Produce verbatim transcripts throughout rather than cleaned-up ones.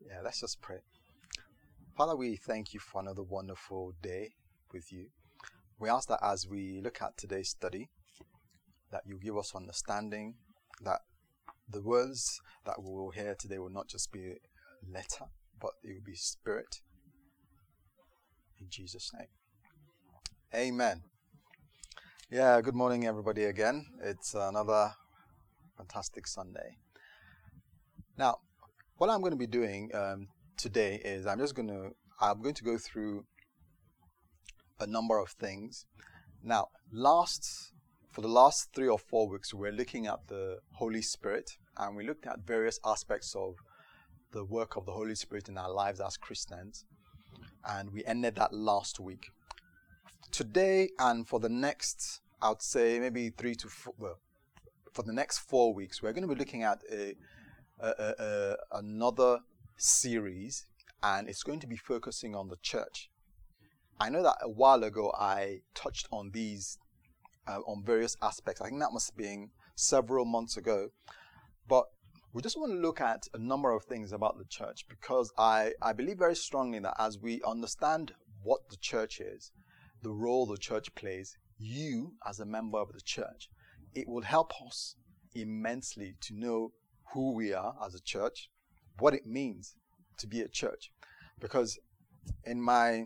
Yeah, let's just pray. Father, we thank you for another wonderful day with you. We ask that as we look at today's study, that you give us understanding, that the words that we will hear today will not just be letter, but it will be spirit. In Jesus' name. Amen. Yeah, good morning everybody again. It's another fantastic Sunday. Now, what I'm going to be doing um, today is I'm just going to I'm going to go through a number of things. Now, last for the last three or four weeks, we're looking at the Holy Spirit, and we looked at various aspects of the work of the Holy Spirit in our lives as Christians, and we ended that last week. Today and for the next, I would say maybe three to four, well, for the next four weeks, we're going to be looking at a A, a, a, another series, and it's going to be focusing on the church. I know that a while ago I touched on these uh, on various aspects. I think that must have been several months ago, but we just want to look at a number of things about the church, because I, I believe very strongly that as we understand what the church is, the role the church plays, you as a member of the church, it will help us immensely to know who we are as a church, what it means to be a church. Because in my,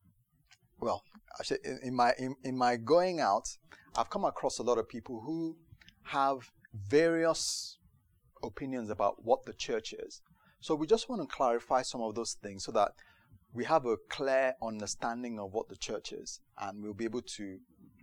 well, actually in my in, in my going out, I've come across a lot of people who have various opinions about what the church is. So we just want to clarify some of those things so that we have a clear understanding of what the church is, and we'll be able to,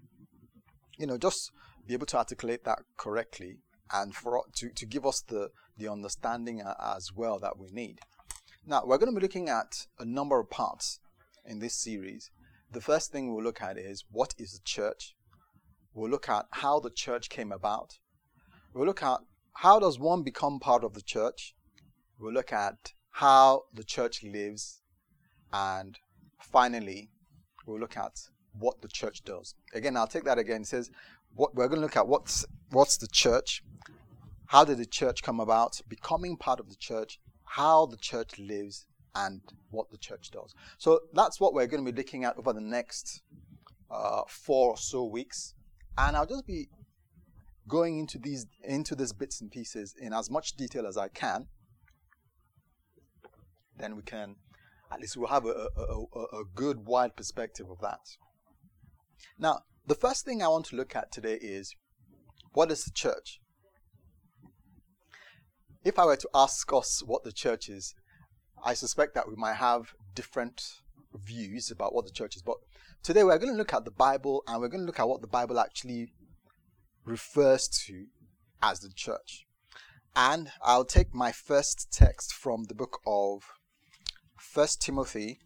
you know, just be able to articulate that correctly, and for to, to give us the, the understanding as well that we need. Now, we're going to be looking at a number of parts in this series. The first thing we'll look at is, what is the church? We'll look at how the church came about. We'll look at how does one become part of the church. We'll look at how the church lives. And finally, we'll look at what the church does. Again, I'll take that again. It says, what we're going to look at what's what's the church, how did the church come about, becoming part of the church, how the church lives, and what the church does. So that's what we're going to be looking at over the next uh, four or so weeks, and I'll just be going into these into these bits and pieces in as much detail as I can. Then we can, at least we'll have a, a, a, a good wide perspective of that. Now, the first thing I want to look at today is, what is the church? If I were to ask us what the church is, I suspect that we might have different views about what the church is. But today we're going to look at the Bible, and we're going to look at what the Bible actually refers to as the church. And I'll take my first text from the book of First Timothy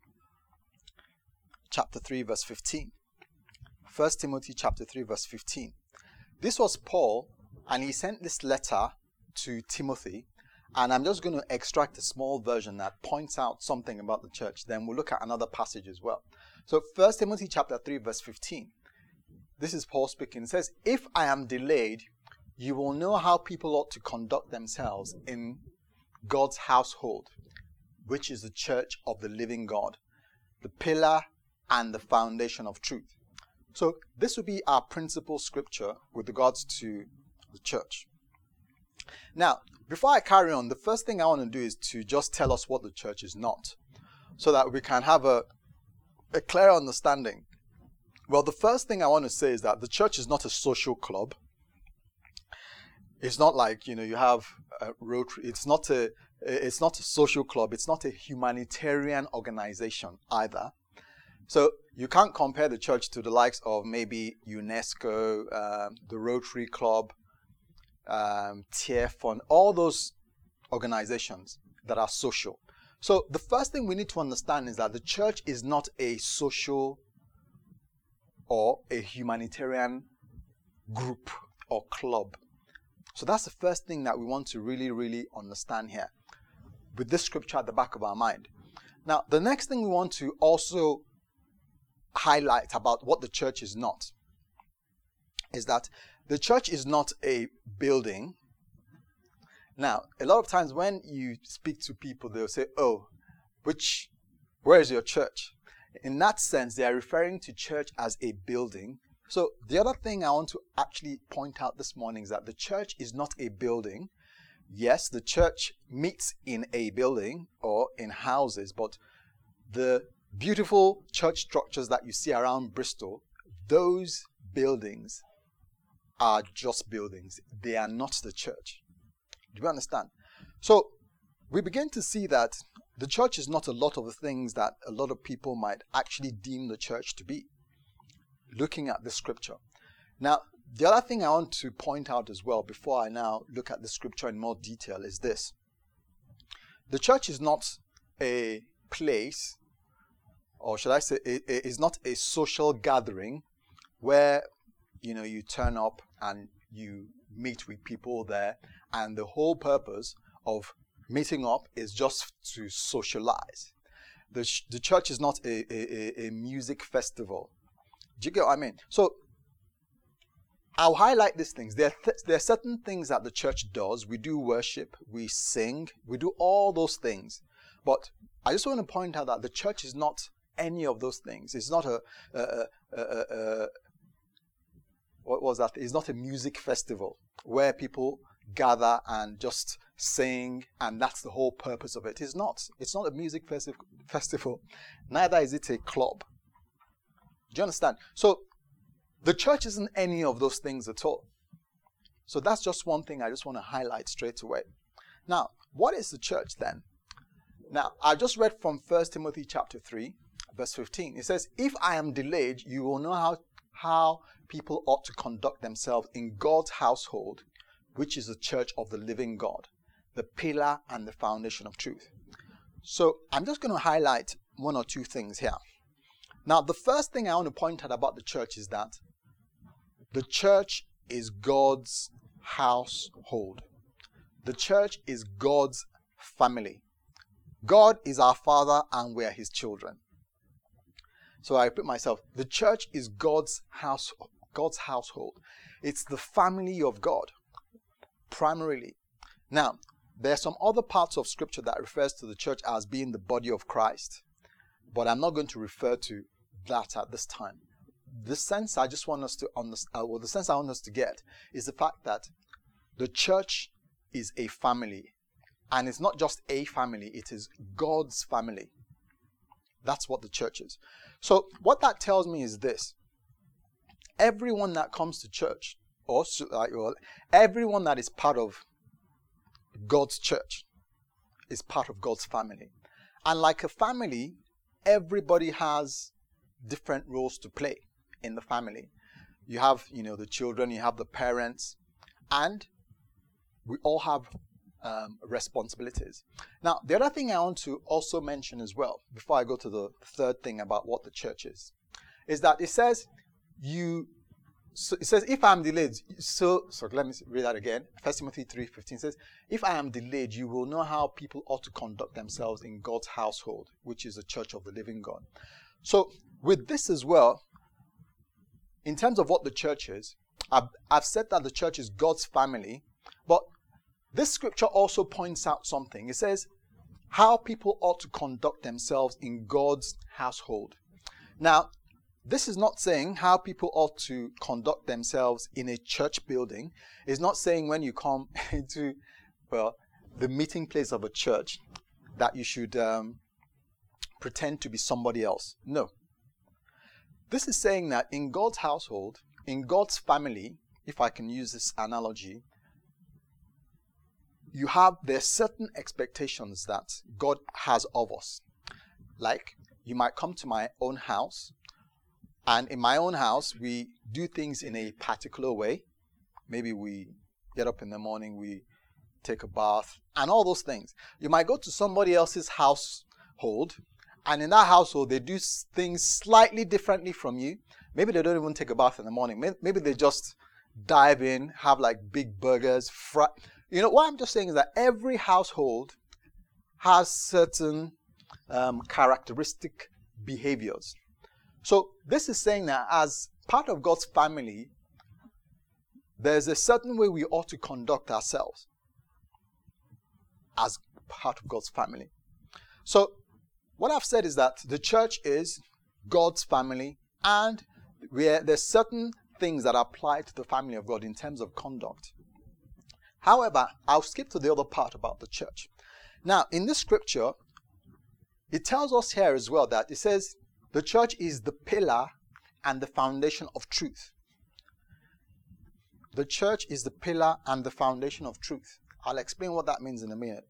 chapter three verse fifteen. First Timothy chapter three verse fifteen. This was Paul, and he sent this letter to Timothy, and I'm just going to extract a small version that points out something about the church. Then we'll look at another passage as well. So First Timothy chapter three verse fifteen. This is Paul speaking. It says, "If I am delayed, you will know how people ought to conduct themselves in God's household, which is the church of the living God, the pillar and the foundation of truth." So this will be our principal scripture with regards to the church. Now, before I carry on, the first thing I want to do is to just tell us what the church is not, so that we can have a, a clear understanding. Well, the first thing I want to say is that the church is not a social club. It's not like, you know, you have a Rotary. It's not a, it's not a social club. It's not a humanitarian organization either. So you can't compare the church to the likes of maybe UNESCO, um, the Rotary Club, um, T F O N, all those organizations that are social. So the first thing we need to understand is that the church is not a social or a humanitarian group or club. So that's the first thing that we want to really, really understand here, with this scripture at the back of our mind. Now, the next thing we want to also highlight about what the church is not is that the church is not a building. Now, a lot of times when you speak to people, they'll say, oh, which, where is your church? In that sense, they are referring to church as a building. So the other thing I want to actually point out this morning is that the church is not a building. Yes, the church meets in a building or in houses, but the beautiful church structures that you see around Bristol, those buildings are just buildings. They are not the church. Do you understand? So we begin to see that the church is not a lot of the things that a lot of people might actually deem the church to be, looking at the scripture. Now, the other thing I want to point out as well before I now look at the scripture in more detail is this. The church is not a place, or should I say, it is not a social gathering where, you know, you turn up and you meet with people there, and the whole purpose of meeting up is just to socialize. The, sh- the church is not a, a, a music festival. Do you get what I mean? So, I'll highlight these things. There are, th- there are certain things that the church does. We do worship, we sing, we do all those things. But I just want to point out that the church is not any of those things. It's not a, a, a, a, a what was that? It's not a music festival where people gather and just sing, and that's the whole purpose of it. It's not. It's not a music festi- festival. Neither is it a club. Do you understand? So, the church isn't any of those things at all. So that's just one thing I just want to highlight straight away. Now, what is the church then? Now, I just read from First Timothy chapter three, verse fifteen. It says, if I am delayed, you will know how, how people ought to conduct themselves in God's household, which is the church of the living God, the pillar and the foundation of truth. So I'm just going to highlight one or two things here. Now, the first thing I want to point out about the church is that the church is God's household. The church is God's family. God is our Father and we are His children. So I repeat myself. The church is God's house, God's household. It's the family of God, primarily. Now, there are some other parts of Scripture that refers to the church as being the body of Christ, but I'm not going to refer to that at this time. The sense I just want us to understand, well, the sense I want us to get is the fact that the church is a family, and it's not just a family; it is God's family. That's what the church is. So, what that tells me is this: everyone that comes to church, or well, everyone that is part of God's church, is part of God's family, and like a family, everybody has different roles to play in the family. You have, you know, the children, you have the parents, and we all have um, responsibilities. Now, the other thing I want to also mention as well, before I go to the third thing about what the church is, is that it says, you, so it says, if I am delayed, so, so let me read that again. First Timothy three fifteen says, if I am delayed, you will know how people ought to conduct themselves in God's household, which is the church of the living God. So, with this as well, in terms of what the church is, I've, I've said that the church is God's family, but this scripture also points out something. It says how people ought to conduct themselves in God's household. Now, this is not saying how people ought to conduct themselves in a church building. It's not saying when you come into, well, the meeting place of a church that you should um, pretend to be somebody else. No. This is saying that in God's household, in God's family, if I can use this analogy, you have, there's certain expectations that God has of us. Like, you might come to my own house, and in my own house, we do things in a particular way. Maybe we get up in the morning, we take a bath, and all those things. You might go to somebody else's household, and in that household, they do things slightly differently from you. Maybe they don't even take a bath in the morning. Maybe they just dive in, have like big burgers, fry. You know, what I'm just saying is that every household has certain um, characteristic behaviors. So this is saying that as part of God's family, there's a certain way we ought to conduct ourselves. as part of God's family. So what I've said is that the church is God's family, and where there's certain things that apply to the family of God in terms of conduct. However, I'll skip to the other part about the church. Now, in this scripture, it tells us here as well that it says the church is the pillar and the foundation of truth. The church is the pillar and the foundation of truth. I'll explain what that means in a minute.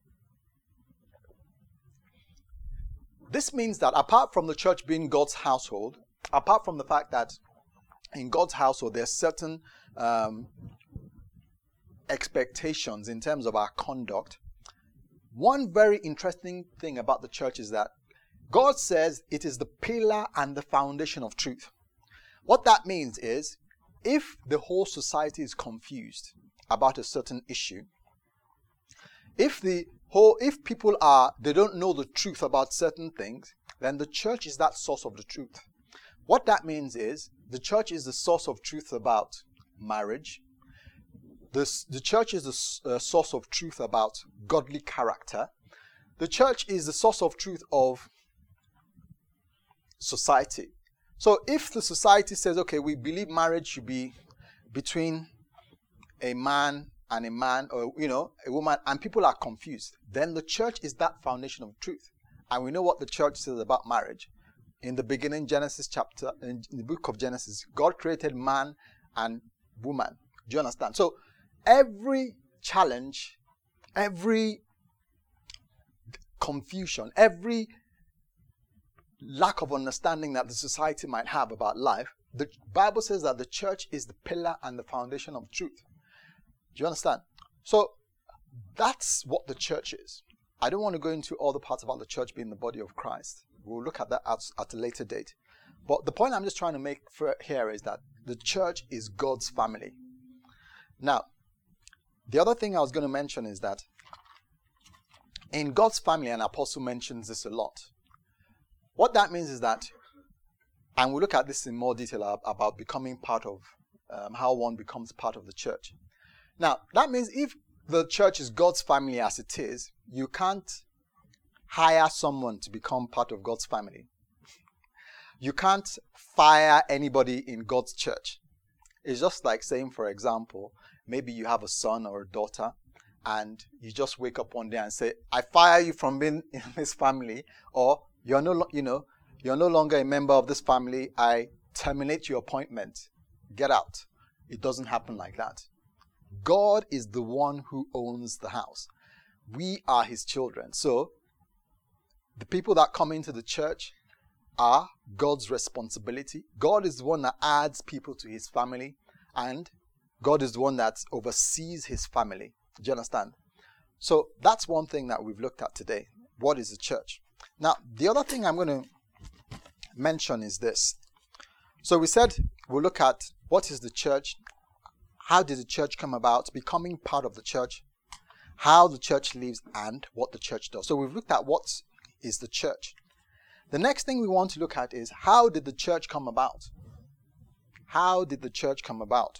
This means that apart from the church being God's household, apart from the fact that in God's household there's certain um, expectations in terms of our conduct, one very interesting thing about the church is that God says it is the pillar and the foundation of truth. What that means is, if the whole society is confused about a certain issue, if the whole, if people are, they don't know the truth about certain things, then the church is that source of the truth. What that means is, the church is the source of truth about marriage. The, the church is the uh, source of truth about godly character. The church is the source of truth of society. So if the society says, okay, we believe marriage should be between a man and a man, or, you know, a woman, and people are confused, then the church is that foundation of truth. And we know what the church says about marriage. In the beginning, Genesis chapter, in the book of Genesis, God created man and woman. Do you understand? So every challenge, every confusion, every lack of understanding that the society might have about life, the Bible says that the church is the pillar and the foundation of truth. Do you understand? So that's what the church is. I don't want to go into all the parts about the church being the body of Christ. We'll look at that at, at a later date. But the point I'm just trying to make for here is that the church is God's family. Now, the other thing I was going to mention is that in God's family, and Apostle mentions this a lot, what that means is that, and we'll look at this in more detail about becoming part of, um, how one becomes part of the church. Now, that means if the church is God's family as it is, you can't hire someone to become part of God's family. You can't fire anybody in God's church. It's just like saying, for example, maybe you have a son or a daughter, and you just wake up one day and say, I fire you from being in this family, or you're no, you know, you're no longer a member of this family. I terminate your appointment. Get out. It doesn't happen like that. God is the one who owns the house. We are his children. So the people that come into the church are God's responsibility. God is the one that adds people to his family, and God is the one that oversees his family. Do you understand? So that's one thing that we've looked at today. What is the church? Now, the other thing I'm going to mention is this. So we said we'll look at what is the church, how did the church come about, becoming part of the church, how the church lives, and what the church does. So we've looked at what is the church. The next thing we want to look at is, how did the church come about? How did the church come about?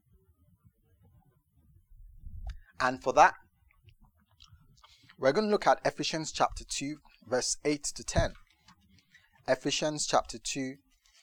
And for that, we're going to look at Ephesians chapter two, verse eight to ten. Ephesians chapter two,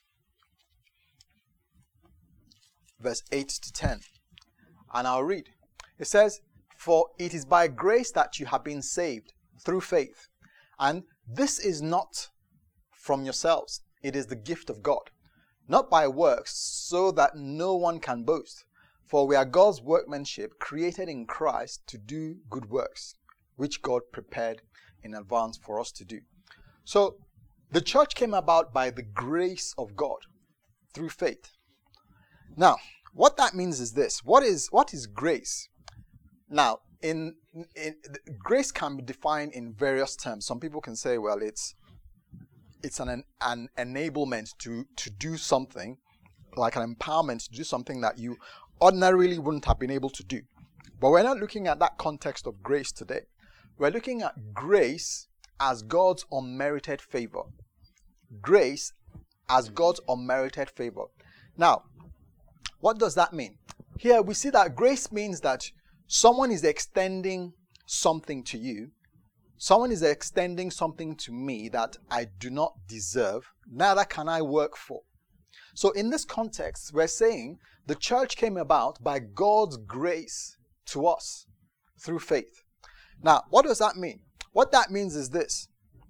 verse eight to ten. And I'll read. It says, "For it is by grace that you have been saved, through faith. And this is not from yourselves. It is the gift of God, not by works, so that no one can boast. For we are God's workmanship, created in Christ to do good works, which God prepared in advance for us to do." So, the church came about by the grace of God, through faith. Now, what that means is this. What is what is grace? Now, in, in grace can be defined in various terms. Some people can say, well, it's it's an an enablement to to do something, like an empowerment to do something that you ordinarily wouldn't have been able to do. But we're not looking at that context of grace today. We're looking at grace as God's unmerited favor. Grace as God's unmerited favor. Now, what does that mean? Here we see that grace means that someone is extending something to you, someone is extending something to me that I do not deserve, neither can I work for. So in this context, we're saying the church came about by God's grace to us through faith. Now, what does that mean? What that means is this.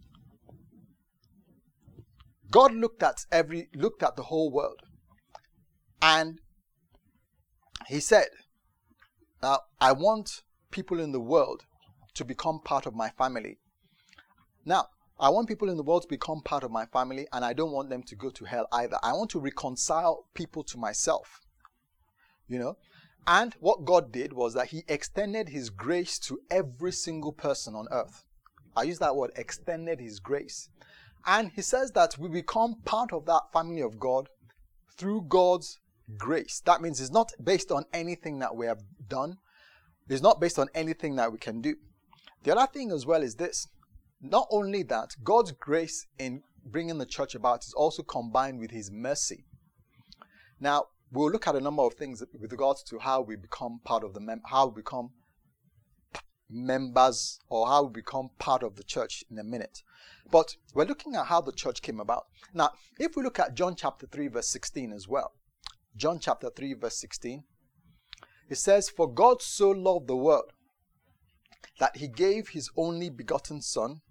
God looked at every looked at the whole world, and he said, now I want people in the world to become part of my family. Now, I want people in the world to become part of my family, and I don't want them to go to hell either. I want to reconcile people to myself. You know? And what God did was that he extended his grace to every single person on earth. I use that word, extended his grace. And he says that we become part of that family of God through God's grace. That means it's not based on anything that we have done. It's not based on anything that we can do. The other thing as well is this. Not only that, God's grace in bringing the church about is also combined with his mercy. Now, we'll look at a number of things with regards to how we become part of the mem- how we become members or how we become part of the church in a minute. But we're looking at how the church came about. Now, if we look at John chapter three verse sixteen as well. John chapter three verse sixteen. It says, "For God so loved the world that he gave his only begotten Son,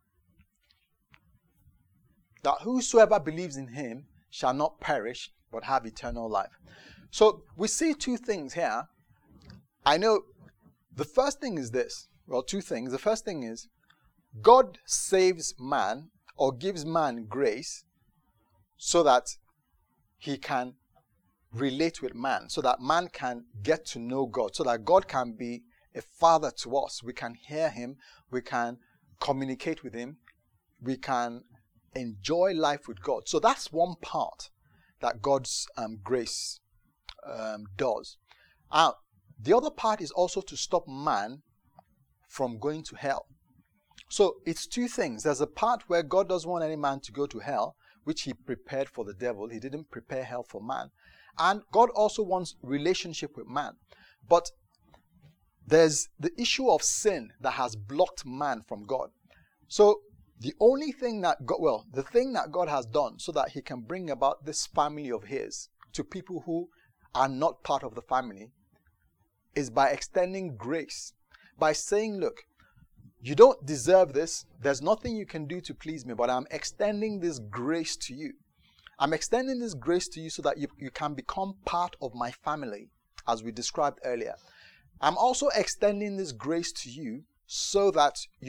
that whosoever believes in him shall not perish, but have eternal life." So we see two things here. I know the first thing is this. Well, two things. The first thing is God saves man or gives man grace so that he can relate with man, so that man can get to know God, so that God can be a father to us. We can hear him, we can communicate with him, we can enjoy life with God. So that's one part that God's um, grace um, does. Uh, the other part is also to stop man from going to hell. So it's two things. There's a part where God doesn't want any man to go to hell, which he prepared for the devil. He didn't prepare hell for man. And God also wants relationship with man. But there's the issue of sin that has blocked man from God. So the only thing that God, well, the thing that God has done so that he can bring about this family of his to people who are not part of the family is by extending grace. By saying, look, you don't deserve this. There's nothing you can do to please me, but I'm extending this grace to you. I'm extending this grace to you so that you, you can become part of my family, as we described earlier. I'm also extending this grace to you so that you